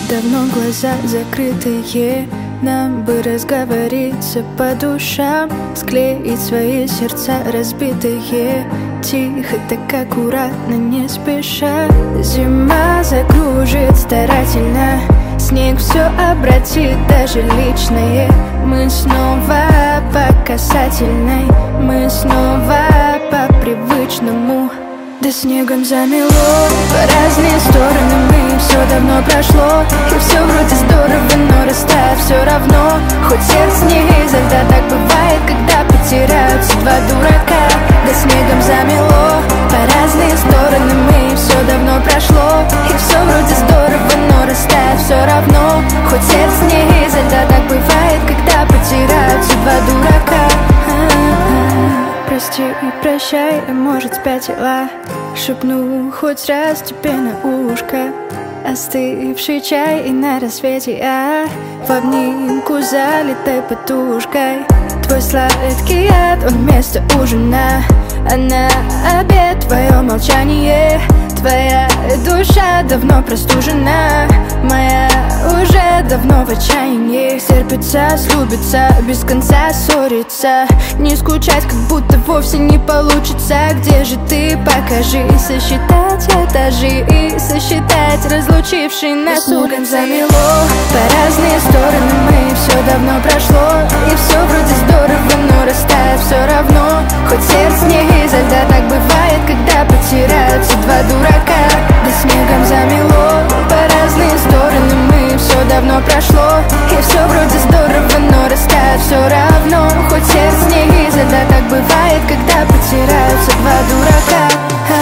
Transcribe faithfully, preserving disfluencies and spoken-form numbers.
Давно глаза закрытые, нам бы разговориться по душам, склеить свои сердца разбитые, тихо, так аккуратно, не спеша. Зима закружит старательно, снег все обратит, даже личное. Мы снова по касательной, мы снова по привычному. Да снегом замело по разные стороны, мы все давно прошло, и все вроде здорово, но растает все равно. Хоть сердце не изо льда, так бывает, когда потеряются два дурака. Да снегом замело по разные стороны, мы все давно прошло, и все вроде здорово, но растает все равно. Хоть сердце не изо льда, так бывает, когда потеряются два дурака. Прости и прощай, а может спятила, шепну хоть раз тебе на ушко. Остывший чай и на рассвете я в обнимку залитой подушкой. Твой сладкий яд, он вместо ужина, а на обед твое молчание. Твоя душа давно простужена, моя уже давно в отчаянии. Терпится, слюбится, без конца ссорится, не скучать, как будто вовсе не получится. Где же ты, покажи, сосчитать этажи и сосчитать разлучившие нас улицы. Замело по разные стороны, мы все давно прошло, и все вроде здорово, но растает все равно. Хоть сердце не изо льда, так бывает, когда потеряются два дурака. Да снегом замело по разные стороны, мы все давно прошло, и все вроде здорово, но растает все равно. Хоть сердце не изо льда, так бывает, когда потеряются два дурака.